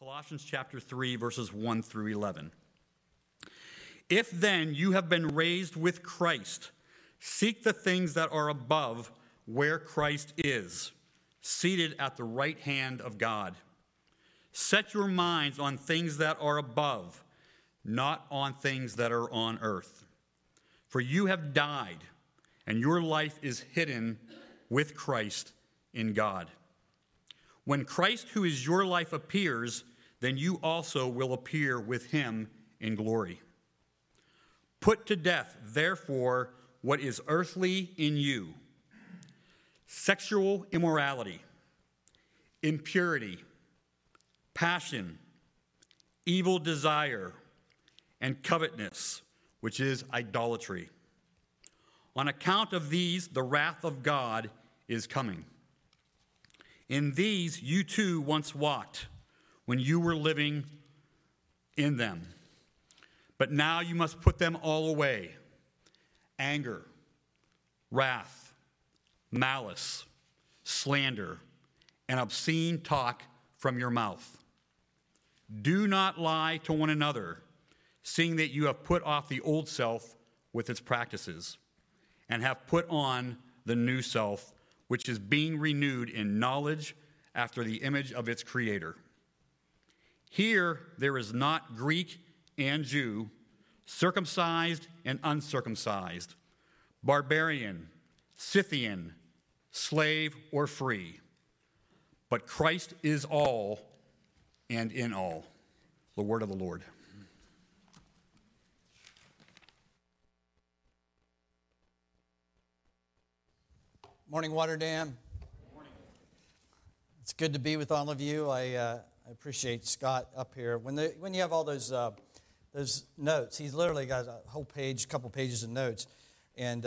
Colossians chapter 3, verses 1 through 11. If then you have been raised with Christ, seek the things that are above, where Christ is, seated at the right hand of God. Set your minds on things that are above, not on things that are on earth. For you have died, and your life is hidden with Christ in God. When Christ, who is your life, appears, then you also will appear with him in glory. Put to death, therefore, what is earthly in you: sexual immorality, impurity, passion, evil desire, and covetousness, which is idolatry. On account of these, the wrath of God is coming. In these you too once walked when you were living in them. But now you must put them all away: anger, wrath, malice, slander, and obscene talk from your mouth. Do not lie to one another, seeing that you have put off the old self with its practices, and have put on the new self, which is being renewed in knowledge after the image of its creator. Here there is not Greek and Jew, circumcised and uncircumcised, barbarian, Scythian, slave or free, but Christ is all and in all. The word of the Lord. Morning, Water Dam. Morning. It's good to be with all of you. I appreciate Scott up here. When you have all those notes, he's literally got a whole page, couple pages of notes, and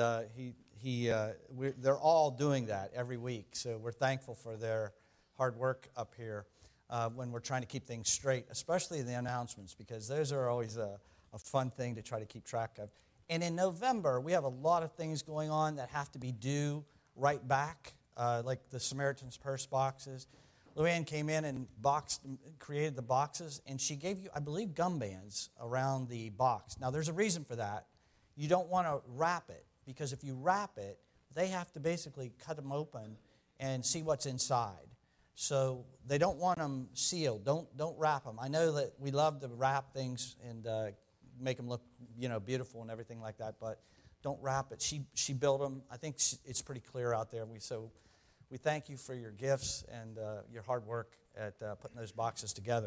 they're all doing that every week. So we're thankful for their hard work up here when we're trying to keep things straight, especially the announcements, because those are always a fun thing to try to keep track of. And in November, we have a lot of things going on that have to be due right back, like the Samaritan's Purse boxes. Luann came in and created the boxes, and she gave you, I believe, gum bands around the box. Now, there's a reason for that. You don't want to wrap it, because if you wrap it, they have to basically cut them open and see what's inside. So they don't want them sealed. Don't wrap them. I know that we love to wrap things and make them look, beautiful and everything like that, but don't wrap it. She built them. I think it's pretty clear out there. We thank you for your gifts and your hard work at putting those boxes together.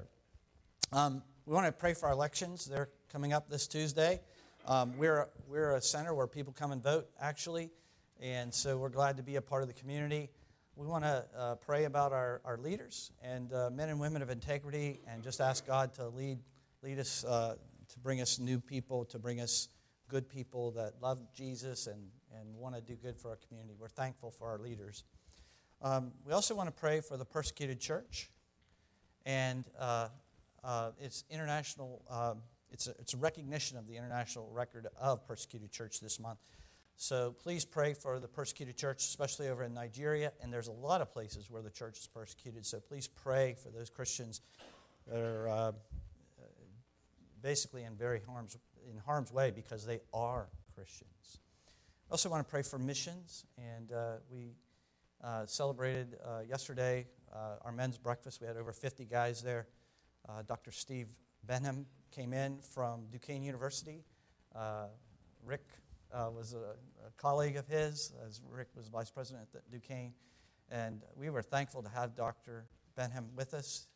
We want to pray for our elections. They're coming up this Tuesday. We're a center where people come and vote, actually, and so we're glad to be a part of the community. We want to pray about our leaders and men and women of integrity, and just ask God to lead us, to bring us new people, to bring us good people that love Jesus and want to do good for our community. We're thankful for our leaders. We also want to pray for the persecuted church, and it's international. It's a recognition of the international record of persecuted church this month. So please pray for the persecuted church, especially over in Nigeria. And there's a lot of places where the church is persecuted. So please pray for those Christians that are basically in harm's way, because they are Christians. I also want to pray for missions, and we celebrated yesterday our men's breakfast. We had over 50 guys there. Dr. Steve Benham came in from Duquesne University. Rick was a colleague of his, as Rick was vice president at Duquesne, and we were thankful to have Dr. Benham with us.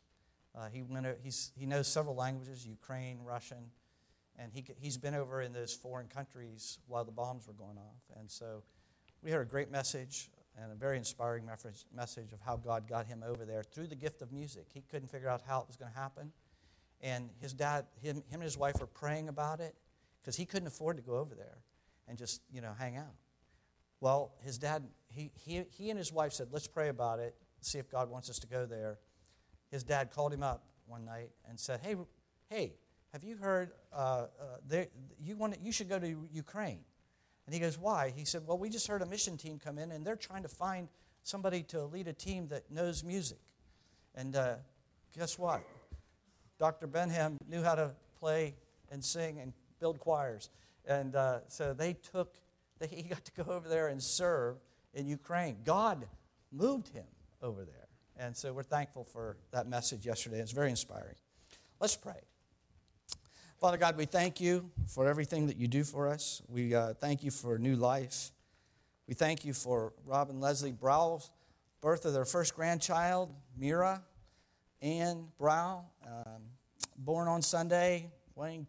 He knows several languages: Ukraine, Russian, and he's been over in those foreign countries while the bombs were going off. And so we heard a great message and a very inspiring message of how God got him over there through the gift of music. He couldn't figure out how it was going to happen, and his dad, him and his wife were praying about it, because he couldn't afford to go over there and just hang out. Well, his dad, he and his wife said, "Let's pray about it, see if God wants us to go there." His dad called him up one night and said, "Hey, have you heard? You should go to Ukraine." And he goes, "Why?" He said, "Well, we just heard a mission team come in, and they're trying to find somebody to lead a team that knows music." And guess what? Dr. Benham knew how to play and sing and build choirs. And so he got to go over there and serve in Ukraine. God moved him over there. And so we're thankful for that message yesterday. It's very inspiring. Let's pray. Father God, we thank you for everything that you do for us. We thank you for new life. We thank you for Rob and Leslie Brow's birth of their first grandchild, Mira Ann Brow, born on Sunday, weighing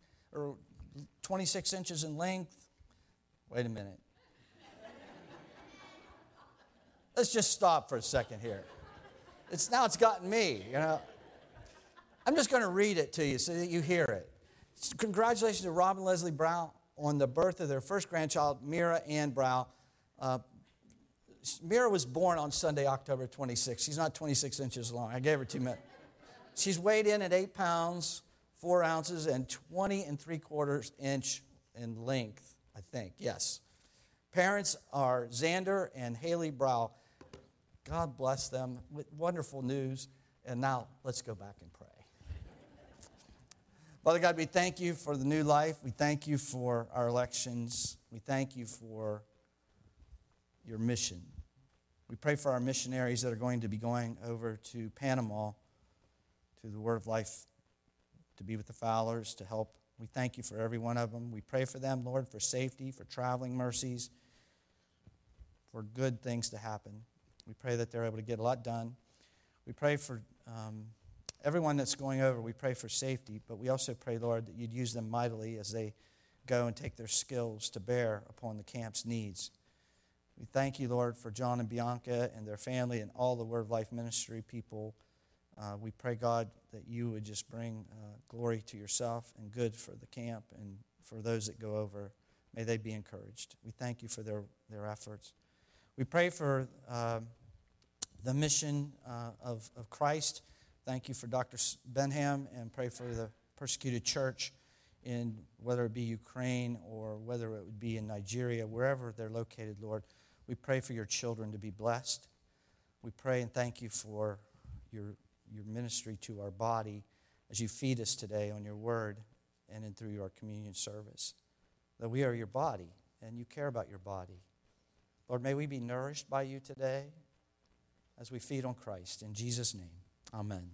26 inches in length. Wait a minute. Let's just stop for a second here. It's gotten me, you know. I'm just going to read it to you so that you hear it. Congratulations to Rob and Leslie Brow on the birth of their first grandchild, Mira Ann Brow. Mira was born on Sunday, October 26th. She's not 26 inches long. I gave her 2 minutes. She's weighed in at 8 pounds, 4 ounces, and 20 3/4 inch in length, I think. Yes. Parents are Xander and Haley Brow. God bless them with wonderful news. And now let's go back and pray. Father God, we thank you for the new life. We thank you for our elections. We thank you for your mission. We pray for our missionaries that are going to be going over to Panama to the Word of Life, to be with the Fowlers, to help. We thank you for every one of them. We pray for them, Lord, for safety, for traveling mercies, for good things to happen. We pray that they're able to get a lot done. We pray for everyone that's going over. We pray for safety, but we also pray, Lord, that you'd use them mightily as they go and take their skills to bear upon the camp's needs. We thank you, Lord, for John and Bianca and their family and all the Word of Life ministry people. We pray, God, that you would just bring glory to yourself and good for the camp and for those that go over. May they be encouraged. We thank you for their efforts. We pray for the mission of Christ. Thank you for Dr. Benham, and pray for the persecuted church in whether it be Ukraine or whether it would be in Nigeria, wherever they're located, Lord. We pray for your children to be blessed. We pray and thank you for your ministry to our body as you feed us today on your word and in through our communion service. That we are your body and you care about your body. Lord, may we be nourished by you today as we feed on Christ. In Jesus' name, amen.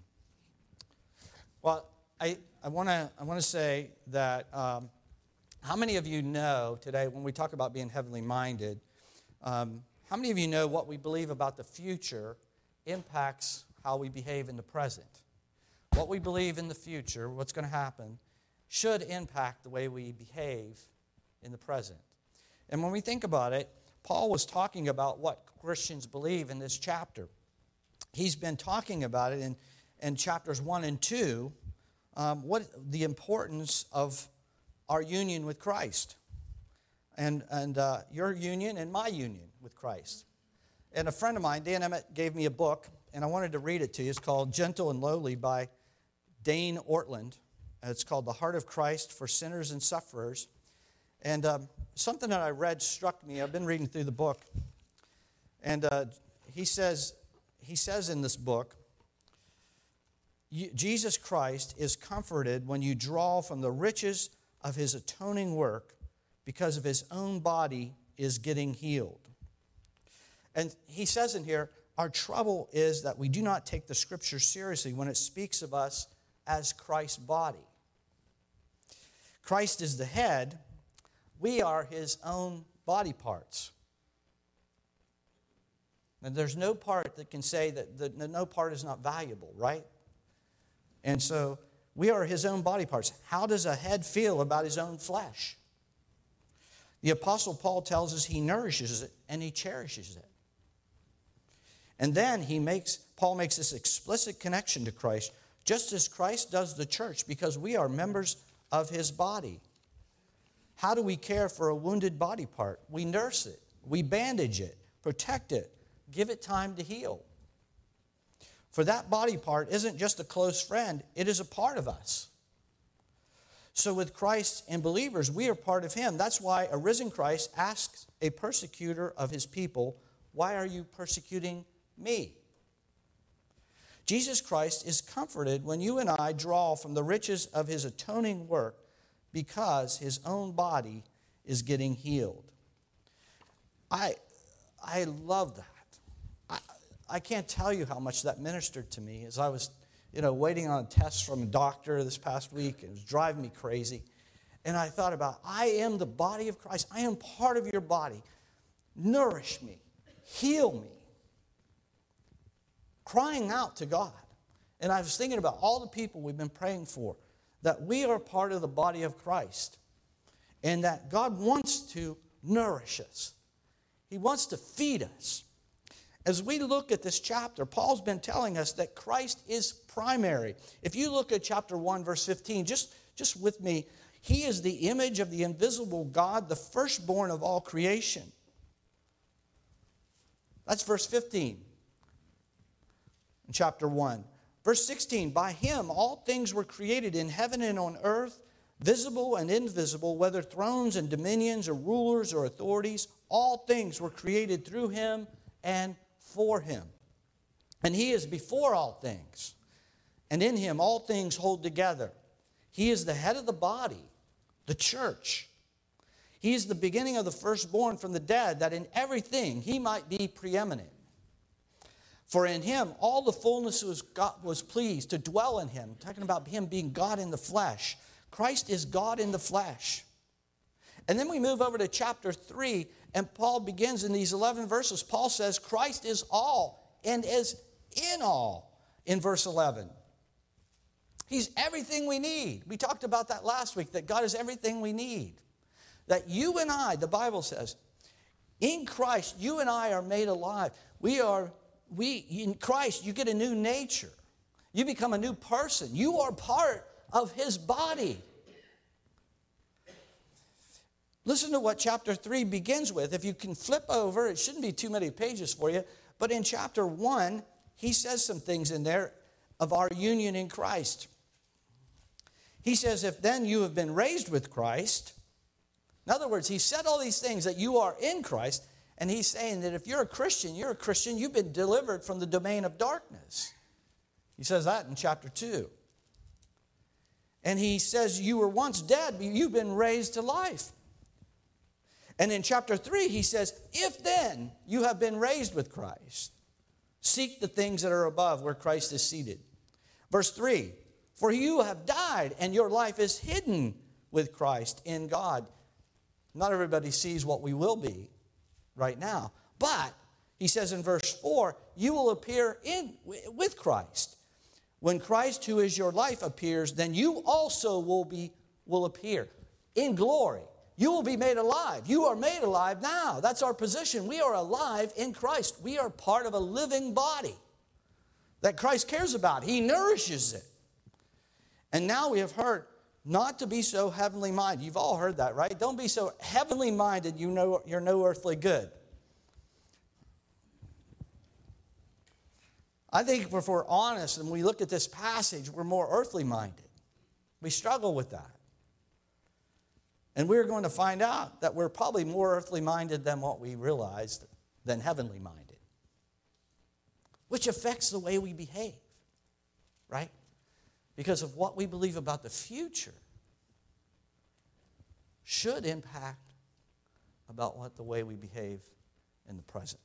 Well, I want to say that how many of you know today, when we talk about being heavenly minded, how many of you know what we believe about the future impacts how we behave in the present? What we believe in the future, what's going to happen, should impact the way we behave in the present. And when we think about it, Paul was talking about what Christians believe in this chapter. He's been talking about it in chapters 1 and 2, what the importance of our union with Christ and your union and my union with Christ. And a friend of mine, Dan Emmett, gave me a book, and I wanted to read it to you. It's called Gentle and Lowly by Dane Ortland. It's called The Heart of Christ for Sinners and Sufferers. And something that I read struck me. I've been reading through the book. And he says in this book, Jesus Christ is comforted when you draw from the riches of his atoning work because of his own body is getting healed. And he says in here, our trouble is that we do not take the Scripture seriously when it speaks of us as Christ's body. Christ is the head. We are his own body parts. And there's no part that can say that no part is not valuable, right? And so we are his own body parts. How does a head feel about his own flesh? The Apostle Paul tells us he nourishes it and he cherishes it. And then Paul makes this explicit connection to Christ, just as Christ does the church, because we are members of his body. How do we care for a wounded body part? We nurse it, we bandage it, protect it, give it time to heal. For that body part isn't just a close friend, it is a part of us. So with Christ and believers, we are part of him. That's why a risen Christ asks a persecutor of his people, why are you persecuting me? Jesus Christ is comforted when you and I draw from the riches of his atoning work because his own body is getting healed. I love that. I can't tell you how much that ministered to me as I was, waiting on a test from a doctor this past week. It was driving me crazy. And I thought about, I am the body of Christ. I am part of your body. Nourish me. Heal me. Crying out to God. And I was thinking about all the people we've been praying for, that we are part of the body of Christ, and that God wants to nourish us. He wants to feed us. As we look at this chapter, Paul's been telling us that Christ is primary. If you look at chapter 1, verse 15, just with me, he is the image of the invisible God, the firstborn of all creation. That's verse 15 in chapter 1. Verse 16, by him all things were created in heaven and on earth, visible and invisible, whether thrones and dominions or rulers or authorities, all things were created through him and for him. And he is before all things, and in him all things hold together. He is the head of the body, the church. He is the beginning of the firstborn from the dead, that in everything he might be preeminent. For in him all the fullness was pleased to dwell in him. Talking about him being God in the flesh. Christ is God in the flesh. And then we move over to chapter 3, and Paul begins in these 11 verses. Paul says Christ is all and is in all in verse 11. He's everything we need. We talked about that last week, that God is everything we need. That you and I, the Bible says, in Christ, you and I are made alive. In Christ, you get a new nature. You become a new person. You are part of his body. Listen to what chapter 3 begins with. If you can flip over, it shouldn't be too many pages for you, but in chapter 1, he says some things in there of our union in Christ. He says, if then you have been raised with Christ, in other words, he said all these things that you are in Christ, and he's saying that if you're a Christian, you've been delivered from the domain of darkness. He says that in chapter 2. And he says you were once dead, but you've been raised to life. And in chapter 3, he says, if then you have been raised with Christ, seek the things that are above where Christ is seated. Verse 3, for you have died and your life is hidden with Christ in God. Not everybody sees what we will be right now. But, he says in verse 4, you will appear with Christ. When Christ, who is your life, appears, then you also will appear in glory. You will be made alive. You are made alive now. That's our position. We are alive in Christ. We are part of a living body that Christ cares about. He nourishes it. And now we have heard not to be so heavenly minded. You've all heard that, right? Don't be so heavenly minded you know you're no earthly good. I think if we're honest and we look at this passage, we're more earthly minded. We struggle with that. And we're going to find out that we're probably more earthly minded than what we realized, than heavenly minded. Which affects the way we behave, right? Because of what we believe about the future should impact about what the way we behave in the present.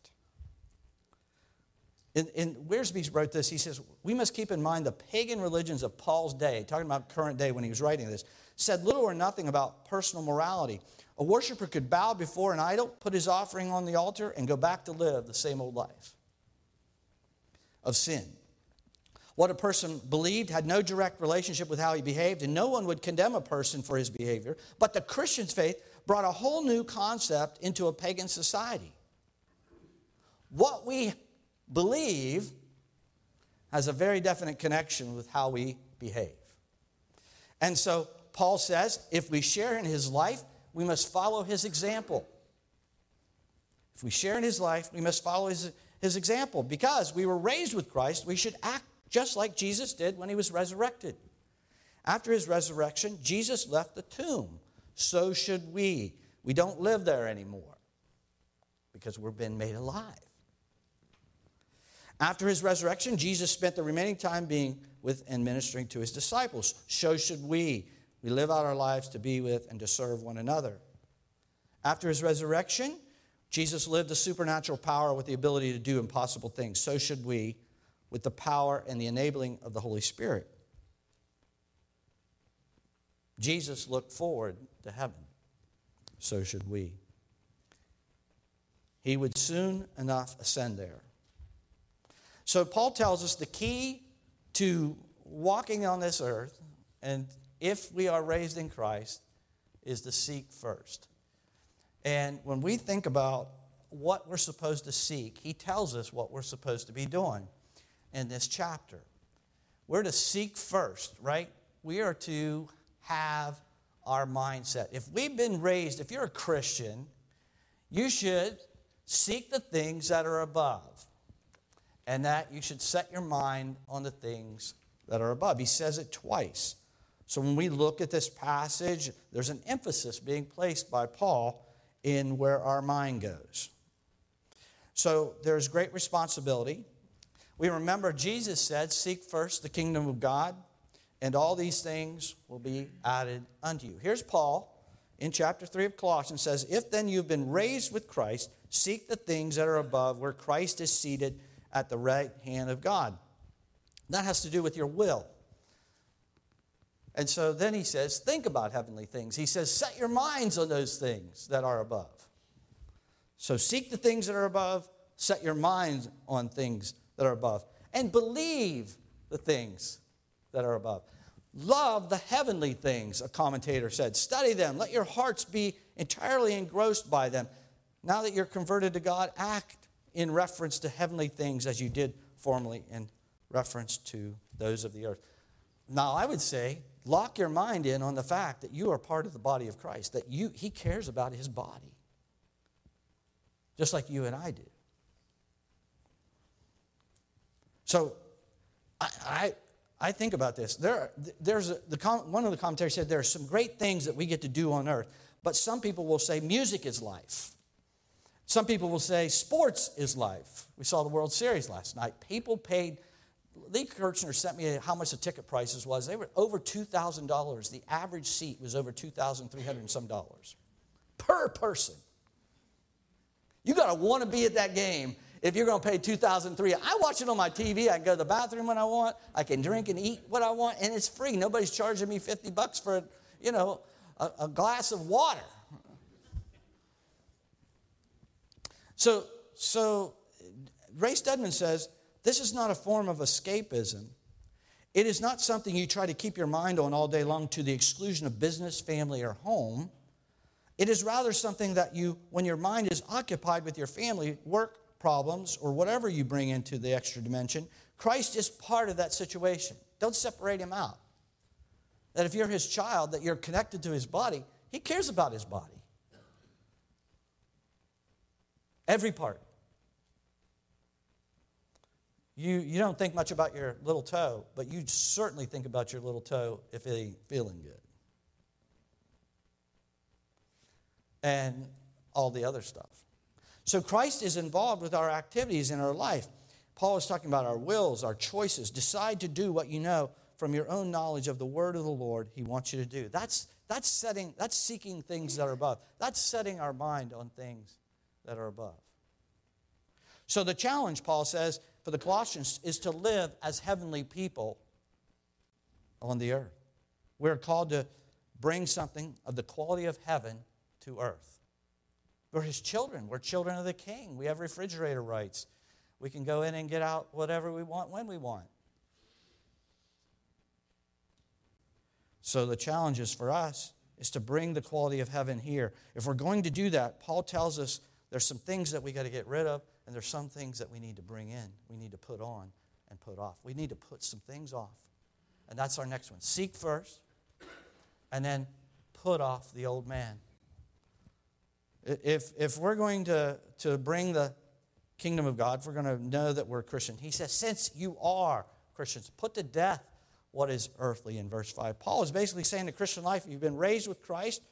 In Wiersbe wrote this, he says, we must keep in mind the pagan religions of Paul's day, talking about current day when he was writing this, said little or nothing about personal morality. A worshiper could bow before an idol, put his offering on the altar, and go back to live the same old life of sin. What a person believed had no direct relationship with how he behaved, and no one would condemn a person for his behavior. But the Christian's faith brought a whole new concept into a pagan society. What we believe has a very definite connection with how we behave. And so Paul says, if we share in his life, we must follow his example. If we share in his life, we must follow his example. Because we were raised with Christ, we should act just like Jesus did when he was resurrected. After his resurrection, Jesus left the tomb. So should we. We don't live there anymore because we've been made alive. After his resurrection, Jesus spent the remaining time being with and ministering to his disciples. So should we. We live out our lives to be with and to serve one another. After his resurrection, Jesus lived a supernatural power with the ability to do impossible things. So should we, with the power and the enabling of the Holy Spirit. Jesus looked forward to heaven. So should we. He would soon enough ascend there. So Paul tells us the key to walking on this earth, and if we are raised in Christ, is to seek first. And when we think about what we're supposed to seek, he tells us what we're supposed to be doing in this chapter. We're to seek first, right? We are to have our mindset. If we've been raised, if you're a Christian, you should seek the things that are above. And that you should set your mind on the things that are above. He says it twice. So when we look at this passage, there's an emphasis being placed by Paul in where our mind goes. So there's great responsibility. We remember Jesus said, seek first the kingdom of God, and all these things will be added unto you. Here's Paul in chapter 3 of Colossians says, if then you've been raised with Christ, seek the things that are above, where Christ is seated at the right hand of God. That has to do with your will. And so then he says, think about heavenly things. He says, set your minds on those things that are above. So seek the things that are above, set your minds on things that are above, and believe the things that are above. Love the heavenly things, a commentator said. Study them. Let your hearts be entirely engrossed by them. Now that you're converted to God, act in reference to heavenly things as you did formerly in reference to those of the earth. Now, I would say, lock your mind in on the fact that you are part of the body of Christ, that he cares about his body, just like you and I do. So, I think about this. One of the commentators said there are some great things that we get to do on earth, but some people will say music is life. Some people will say sports is life. We saw the World Series last night. People paid. Lee Kirchner sent me how much the ticket prices was. They were over $2,000. The average seat was over $2,300 and some dollars per person. You got to want to be at that game if you're going to pay $2,300. I watch it on my TV. I can go to the bathroom when I want. I can drink and eat what I want, and it's free. Nobody's charging me $50 for a glass of water. So Ray Stedman says, this is not a form of escapism. It is not something you try to keep your mind on all day long to the exclusion of business, family, or home. It is rather something that when your mind is occupied with your family, work problems, or whatever you bring into the extra dimension, Christ is part of that situation. Don't separate him out. That if you're his child, that you're connected to his body, he cares about his body. Every part. You don't think much about your little toe, but you certainly think about your little toe if it ain't feeling good. And all the other stuff. So Christ is involved with our activities in our life. Paul is talking about our wills, our choices. Decide to do what you know from your own knowledge of the word of the Lord he wants you to do. That's seeking things that are above. That's setting our mind on things that are above. So the challenge, Paul says, for the Colossians is to live as heavenly people on the earth. We're called to bring something of the quality of heaven to earth. We're his children. We're children of the King. We have refrigerator rights. We can go in and get out whatever we want when we want. So the challenge is for us is to bring the quality of heaven here. If we're going to do that, Paul tells us there's some things that we got to get rid of, and there's some things that we need to bring in. We need to put on and put off. We need to put some things off. And that's our next one. Seek first, and then put off the old man. If we're going to bring the kingdom of God, if we're going to know that we're Christian, he says, since you are Christians, put to death what is earthly in verse 5. Paul is basically saying the Christian life, you've been raised with Christ,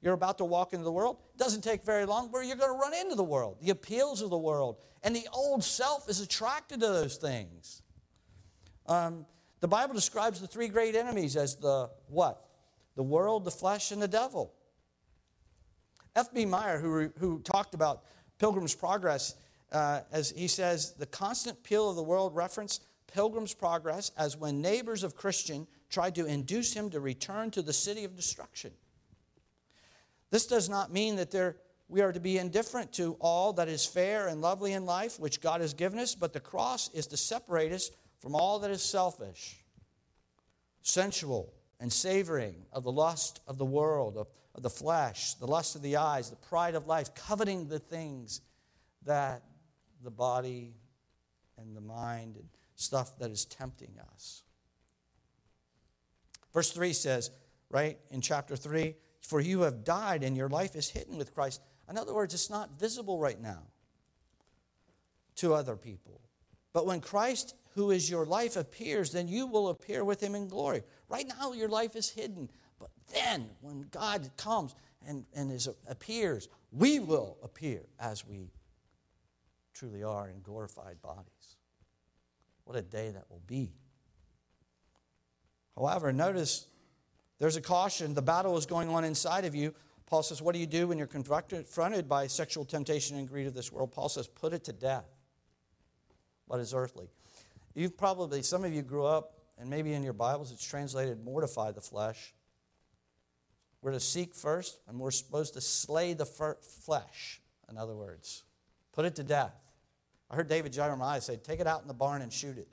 You're about to walk into the world. It doesn't take very long where you're going to run into the world, the appeals of the world. And the old self is attracted to those things. The Bible describes the three great enemies as the what? The world, the flesh, and the devil. F.B. Meyer, who talked about Pilgrim's Progress, as he says, the constant appeal of the world referenced Pilgrim's Progress as when neighbors of Christian tried to induce him to return to the city of destruction. This does not mean that we are to be indifferent to all that is fair and lovely in life, which God has given us, but the cross is to separate us from all that is selfish, sensual, and savoring of the lust of the world, of the flesh, the lust of the eyes, the pride of life, coveting the things that the body and the mind and stuff that is tempting us. Verse 3 says, right, in chapter 3, for you have died and your life is hidden with Christ. In other words, it's not visible right now to other people. But when Christ, who is your life, appears, then you will appear with him in glory. Right now, your life is hidden. But then, when God comes and appears, we will appear as we truly are in glorified bodies. What a day that will be. However, notice there's a caution. The battle is going on inside of you. Paul says, what do you do when you're confronted by sexual temptation and greed of this world? Paul says, put it to death. What is earthly? Some of you grew up, and maybe in your Bibles it's translated mortify the flesh. We're to seek first, and we're supposed to slay the flesh, in other words. Put it to death. I heard David Jeremiah say, take it out in the barn and shoot it.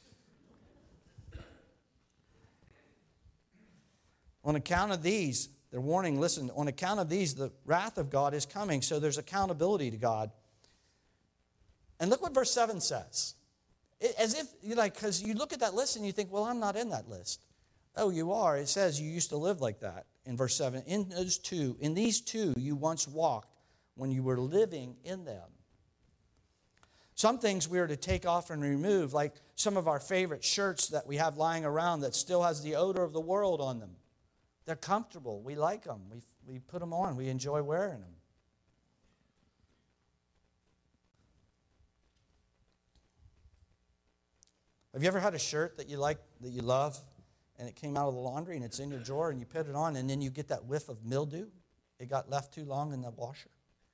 On account of these, they're warning, listen, on account of these, the wrath of God is coming, so there's accountability to God. And look what verse 7 says. As if, because you look at that list and you think, well, I'm not in that list. Oh, you are. It says you used to live like that in verse 7. In these two, you once walked when you were living in them. Some things we are to take off and remove, like some of our favorite shirts that we have lying around that still has the odor of the world on them. They're comfortable. We like them. We put them on. We enjoy wearing them. Have you ever had a shirt that you like, that you love, and it came out of the laundry and it's in your drawer and you put it on and then you get that whiff of mildew? It got left too long in the washer.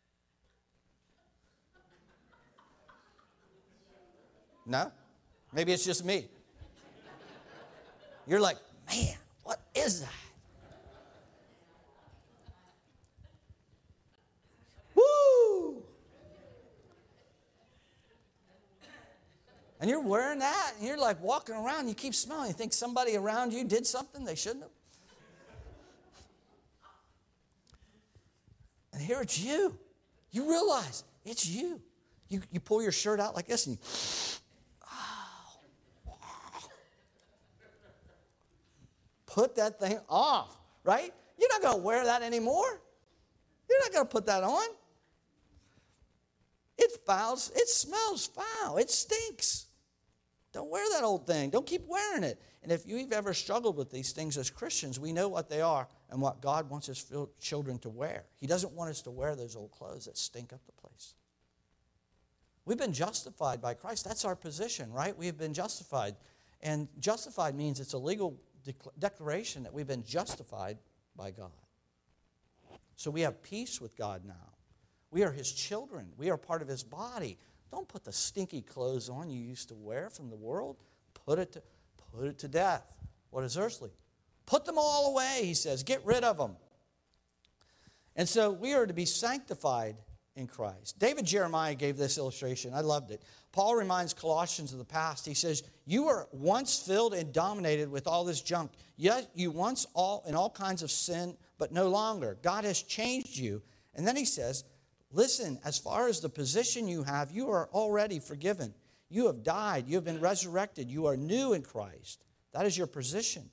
No? Maybe it's just me. You're like, man, what is that? Woo! And you're wearing that, and you're like walking around, you keep smelling. You think somebody around you did something they shouldn't have. And here it's you. You realize it's you. You pull your shirt out like this, and you, put that thing off, right? You're not going to wear that anymore. You're not going to put that on. It's foul. It smells foul. It stinks. Don't wear that old thing. Don't keep wearing it. And if you've ever struggled with these things as Christians, we know what they are and what God wants his children to wear. He doesn't want us to wear those old clothes that stink up the place. We've been justified by Christ. That's our position, right? We've been justified. And justified means it's a legal declaration that we've been justified by God. So we have peace with God now. We are his children. We are part of his body. Don't put the stinky clothes on you used to wear from the world. Put it to death. What is earthly? Put them all away, he says. Get rid of them. And so we are to be sanctified in Christ. David Jeremiah gave this illustration. I loved it. Paul reminds Colossians of the past. He says, you were once filled and dominated with all this junk. Yet you once in all kinds of sin, but no longer. God has changed you. And then he says, listen, as far as the position you have, you are already forgiven. You have died. You have been resurrected. You are new in Christ. That is your position.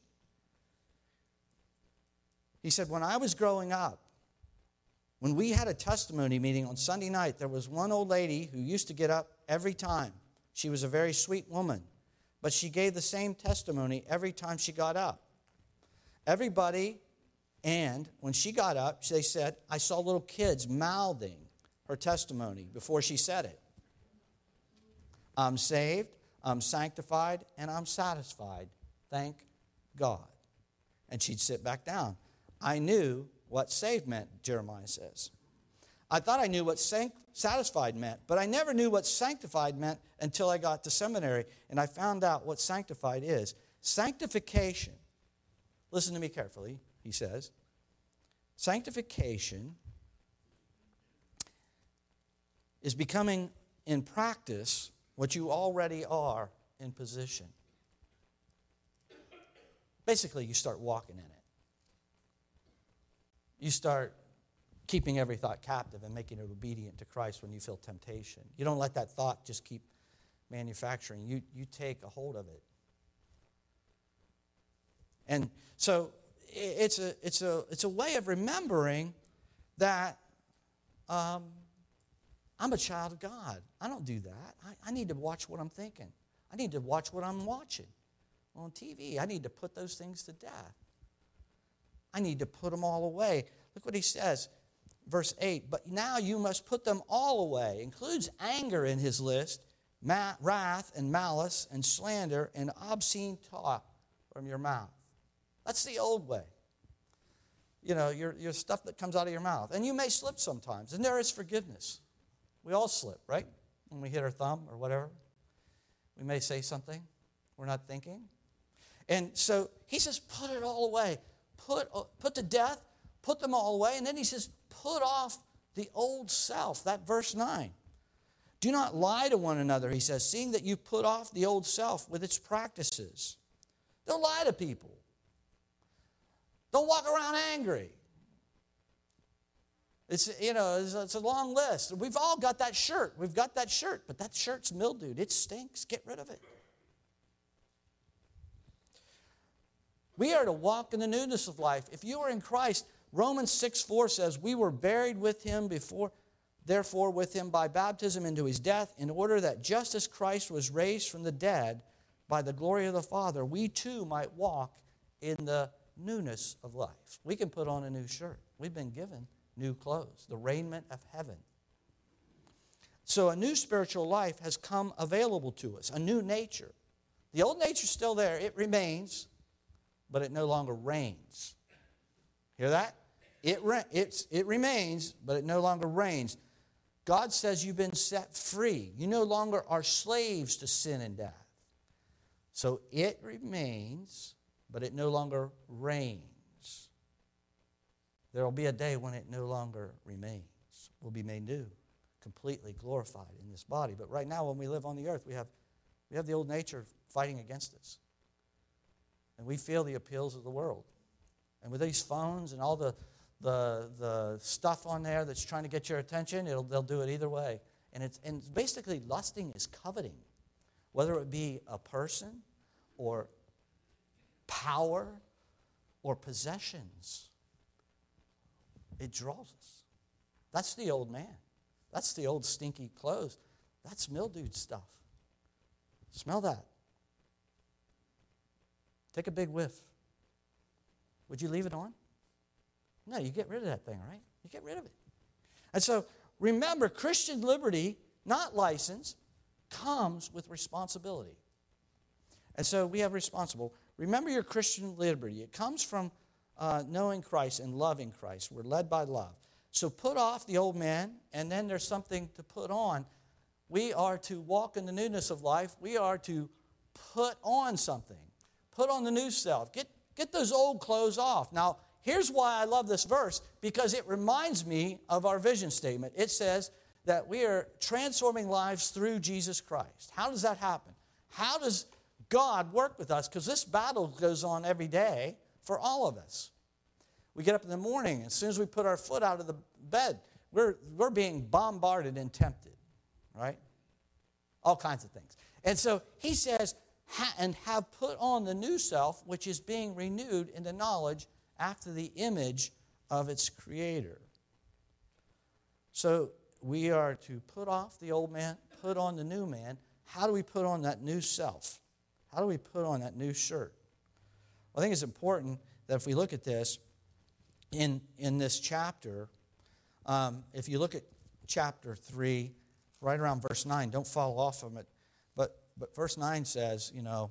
He said, when I was growing up, when we had a testimony meeting on Sunday night, there was one old lady who used to get up every time. She was a very sweet woman, but she gave the same testimony every time she got up. Everybody And when she got up, they said, I saw little kids mouthing her testimony before she said it. I'm saved, I'm sanctified, and I'm satisfied. Thank God. And she'd sit back down. I knew what saved meant, Jeremiah says. I thought I knew what satisfied meant, but I never knew what sanctified meant until I got to seminary, and I found out what sanctified is. Sanctification, listen to me carefully, he says. Sanctification is becoming in practice what you already are in position. Basically, you start walking in it. You start keeping every thought captive and making it obedient to Christ when you feel temptation. You don't let that thought just keep manufacturing. You take a hold of it. And so it's a way of remembering that I'm a child of God. I don't do that. I need to watch what I'm thinking. I need to watch what I'm watching on TV. I need to put those things to death. I need to put them all away. Look what he says, verse 8. But now you must put them all away. Includes anger in his list, wrath and malice and slander and obscene talk from your mouth. That's the old way. You know, your stuff that comes out of your mouth. And you may slip sometimes, and there is forgiveness. We all slip, right? When we hit our thumb or whatever. We may say something we're not thinking. And so he says, put it all away. Put to death, put them all away. And then he says, put off the old self. That verse 9. Do not lie to one another, he says, seeing that you put off the old self with its practices. Don't lie to people. Don't walk around angry. It's a long list. We've all got that shirt. We've got that shirt, but that shirt's mildewed. It stinks. Get rid of it. We are to walk in the newness of life. If you are in Christ, Romans 6:4 says, we were buried with him therefore with him by baptism into his death, in order that just as Christ was raised from the dead by the glory of the Father, we too might walk in the newness of life. We can put on a new shirt. We've been given new clothes, the raiment of heaven. So a new spiritual life has come available to us, a new nature. The old nature's still there. It remains, but it no longer reigns. Hear that? It remains, but it no longer reigns. God says you've been set free. You no longer are slaves to sin and death. So it remains, but it no longer reigns. There will be a day when it no longer remains. We'll be made new, completely glorified in this body. But right now, when we live on the earth, we have the old nature fighting against us. And we feel the appeals of the world. And with these phones and all the stuff on there that's trying to get your attention, they'll do it either way. And basically, lusting is coveting, whether it be a person or power or possessions. It draws us. That's the old man. That's the old stinky clothes. That's mildewed stuff. Smell that. Take a big whiff. Would you leave it on? No, you get rid of that thing, right? You get rid of it. And so, remember, Christian liberty, not license, comes with responsibility. And so we have responsible. Remember your Christian liberty. It comes from knowing Christ and loving Christ. We're led by love. So put off the old man, and then there's something to put on. We are to walk in the newness of life. We are to put on something. Put on the new self. Get those old clothes off. Now, here's why I love this verse, because it reminds me of our vision statement. It says that we are transforming lives through Jesus Christ. How does that happen? How does God work with us? Because this battle goes on every day for all of us. We get up in the morning, as soon as we put our foot out of the bed, we're being bombarded and tempted, right? All kinds of things. And so he says, and have put on the new self, which is being renewed in the knowledge after the image of its creator. So we are to put off the old man, put on the new man. How do we put on that new self? How do we put on that new shirt? Well, I think it's important that if we look at this, in this chapter, if you look at chapter 3, right around verse 9, don't fall off from it, but verse 9 says,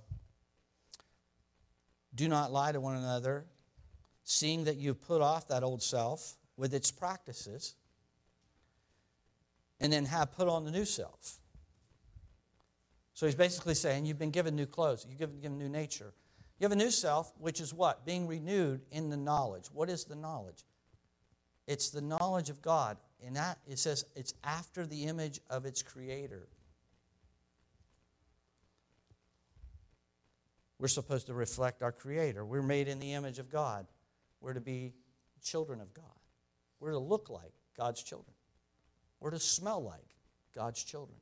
do not lie to one another, seeing that you've put off that old self with its practices, and then have put on the new self. So he's basically saying you've been given new clothes, you've been given new nature. You have a new self, which is what? Being renewed in the knowledge. What is the knowledge? It's the knowledge of God. And that, it says, it's after the image of its creator. We're supposed to reflect our creator. We're made in the image of God. We're to be children of God. We're to look like God's children. We're to smell like God's children.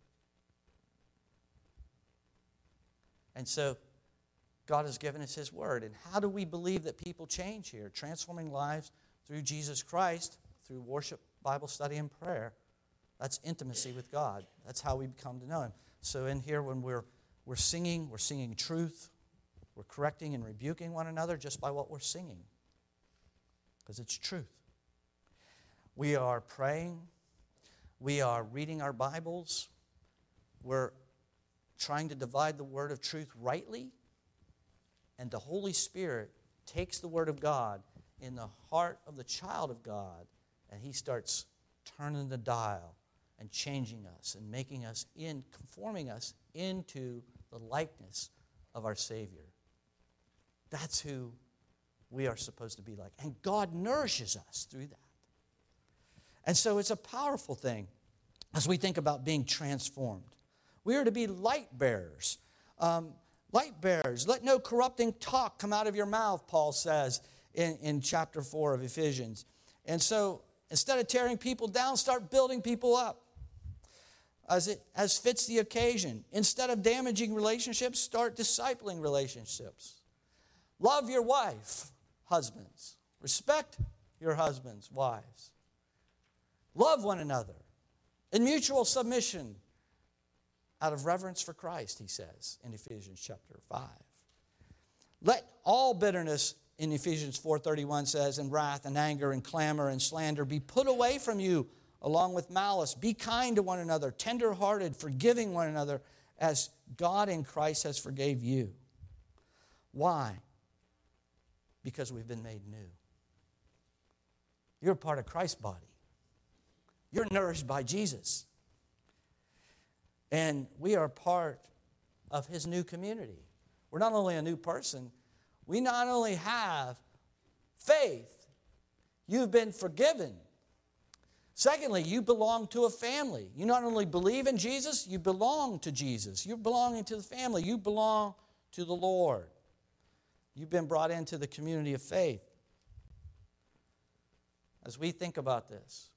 And so God has given us His Word. And how do we believe that people change here? Transforming lives through Jesus Christ, through worship, Bible study, and prayer. That's intimacy with God. That's how we come to know Him. So in here, when we're singing truth. We're correcting and rebuking one another just by what we're singing, because it's truth. We are praying. We are reading our Bibles. We're trying to divide the word of truth rightly. And the Holy Spirit takes the word of God in the heart of the child of God, and He starts turning the dial and changing us and making us conforming us into the likeness of our Savior. That's who we are supposed to be like. And God nourishes us through that. And so it's a powerful thing as we think about being transformed. We are to be light bearers. Light bearers. Let no corrupting talk come out of your mouth, Paul says in chapter 4 of Ephesians. And so instead of tearing people down, start building people up as fits the occasion. Instead of damaging relationships, start discipling relationships. Love your wife, husbands. Respect your husbands, wives. Love one another in mutual submission out of reverence for Christ, he says in Ephesians chapter 5. Let all bitterness, in Ephesians 4:31 says, and wrath and anger and clamor and slander be put away from you along with malice. Be kind to one another, tender-hearted, forgiving one another as God in Christ has forgave you. Why? Because we've been made new. You're a part of Christ's body. You're nourished by Jesus. And we are part of His new community. We're not only a new person, we not only have faith, you've been forgiven. Secondly, you belong to a family. You not only believe in Jesus, you belong to Jesus. You're belonging to the family. You belong to the Lord. You've been brought into the community of faith. As we think about this,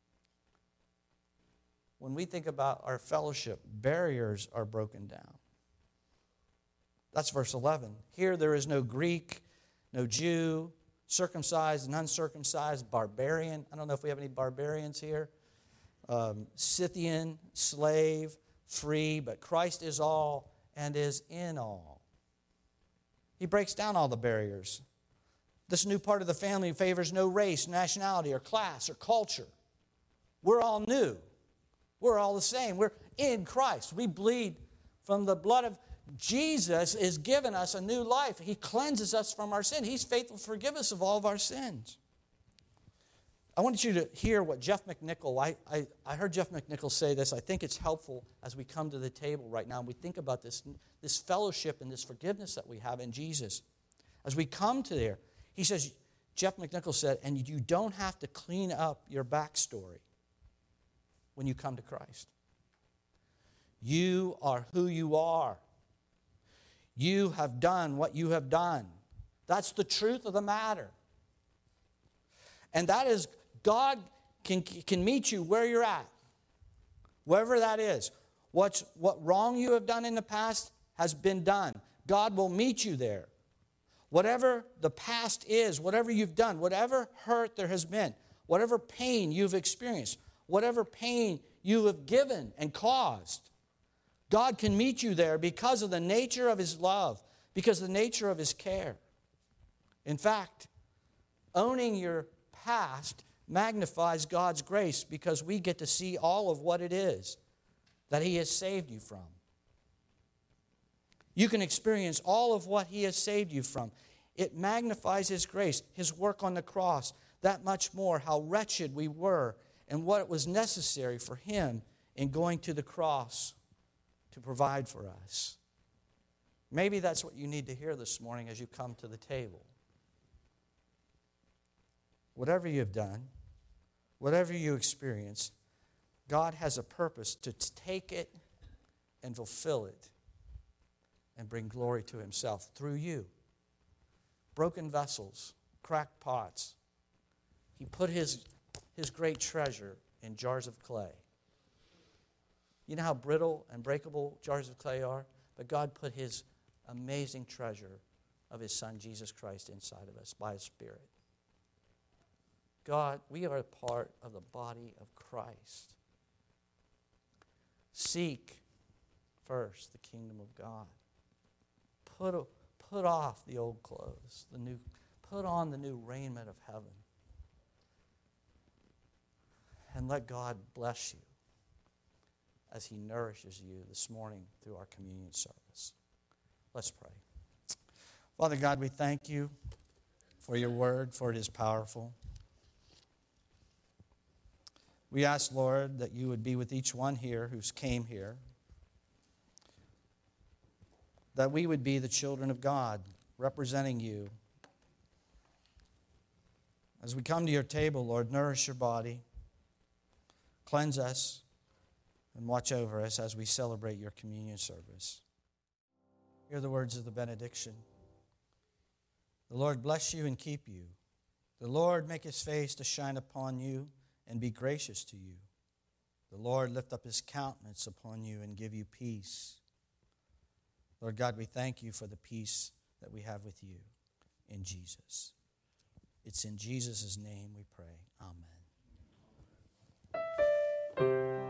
when we think about our fellowship, barriers are broken down. That's verse 11. Here there is no Greek, no Jew, circumcised and uncircumcised, barbarian. I don't know if we have any barbarians here. Scythian, slave, free, but Christ is all and is in all. He breaks down all the barriers. This new part of the family favors no race, nationality, or class, or culture. We're all new. We're all the same. We're in Christ. We bleed from the blood of Jesus is given us a new life. He cleanses us from our sin. He's faithful to forgive us of all of our sins. I want you to hear what Jeff McNichol, I heard Jeff McNichol say this. I think it's helpful as we come to the table right now and we think about this fellowship and this forgiveness that we have in Jesus. As we come to there, he says, Jeff McNichol said, and you don't have to clean up your backstory when you come to Christ. You are who you are. You have done what you have done. That's the truth of the matter. And that is, God can meet you where you're at, wherever that is. What wrong you have done in the past has been done. God will meet you there. Whatever the past is, whatever you've done, whatever hurt there has been, whatever pain you've experienced, whatever pain you have given and caused, God can meet you there because of the nature of His love, because of the nature of His care. In fact, owning your past magnifies God's grace because we get to see all of what it is that He has saved you from. You can experience all of what He has saved you from. It magnifies His grace, His work on the cross, that much more, how wretched we were and what it was necessary for Him in going to the cross to provide for us. Maybe that's what you need to hear this morning as you come to the table. Whatever you have done, whatever you experience, God has a purpose to take it and fulfill it and bring glory to Himself through you. Broken vessels, cracked pots. He put His great treasure in jars of clay. You know how brittle and breakable jars of clay are? But God put His amazing treasure of His Son, Jesus Christ, inside of us by His Spirit. God, we are a part of the body of Christ. Seek first the kingdom of God. Put off the old clothes, put on the new raiment of heaven. And let God bless you as He nourishes you this morning through our communion service. Let's pray. Father God, we thank You for Your word, for it is powerful. We ask, Lord, that You would be with each one here who's came here, that we would be the children of God, representing You. As we come to Your table, Lord, nourish Your body, cleanse us, and watch over us as we celebrate Your communion service. Hear the words of the benediction. The Lord bless you and keep you. The Lord make His face to shine upon you and be gracious to you. The Lord lift up His countenance upon you and give you peace. Lord God, we thank You for the peace that we have with You in Jesus. It's in Jesus' name we pray. Amen.